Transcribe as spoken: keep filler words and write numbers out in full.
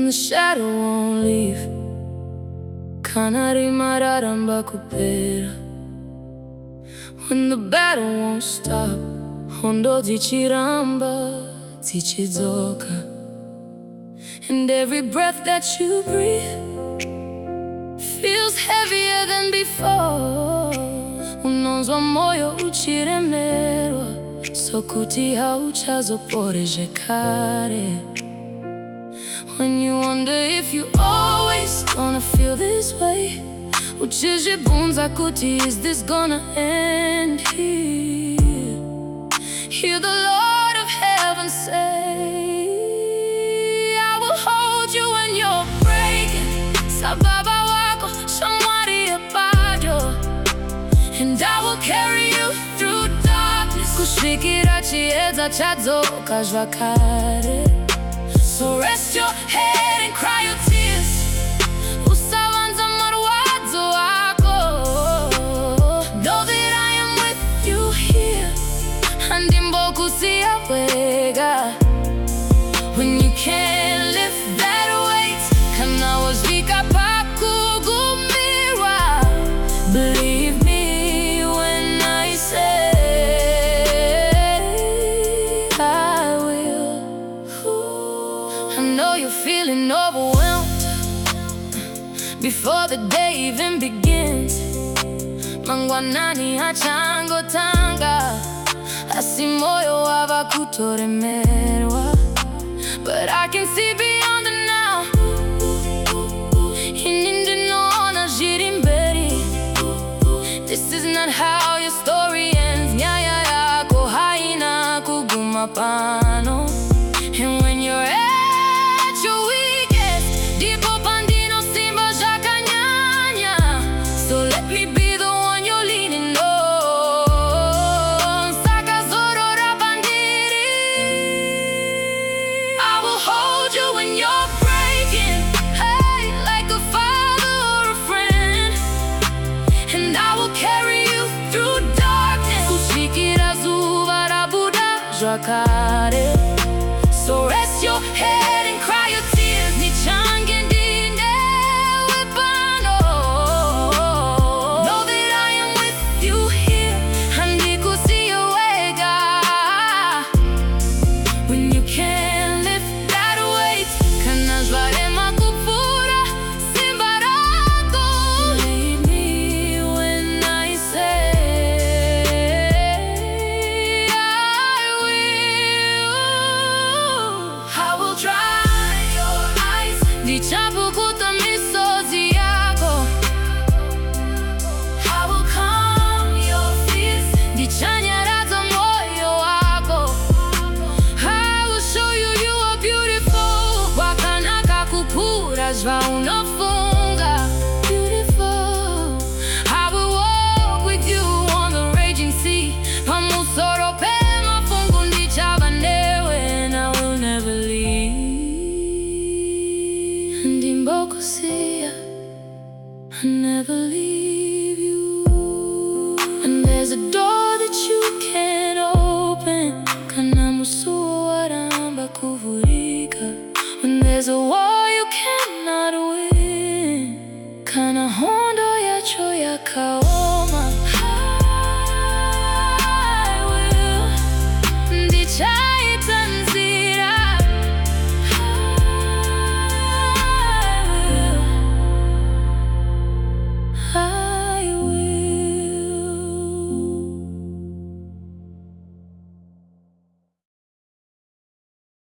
the shadow won't leave. Kanari mararamba kupera. When the battle won't stop, hondo tichiramba tichidzoka. And every breath that you breathe feels heavier than before. Unonzwa moyo uchiremerwa, sokuti hauchazoporejekare. When you wonder if you always gonna feel this way, uchizhibunza kuti, is this gonna end here? Hear the Lord of heaven say, I will hold you when you're breaking. Sababa wako shamwari bado, and I will carry you through darkness. Kusvikira chiedza chadzoka zvakare. So rest your head and cry your tears. Usavanza marwadzo ako. Know that I am with you here. Handimboku siyawega. When you can't lift that weight, kana wazika pakugumirwa. Believe me when I say I will. I know you're feeling overwhelmed before the day even begins. Mangwanani hachango tanga, asi moyo wava kutoremerwa. But I can see beyond it now. Inindinona jirimberi. This is not how your story ends. Nyaya yako haina kuguma pano. And when you're at your weakest, dipo pandino simba jakanyanya. So let me be the one you're leaning on. Sakazoro rapandiri. I will hold you when you're breaking, hey, like a father or a friend. And I will carry you through darkness. Kushikira zuva rabuda jakare. So rest your head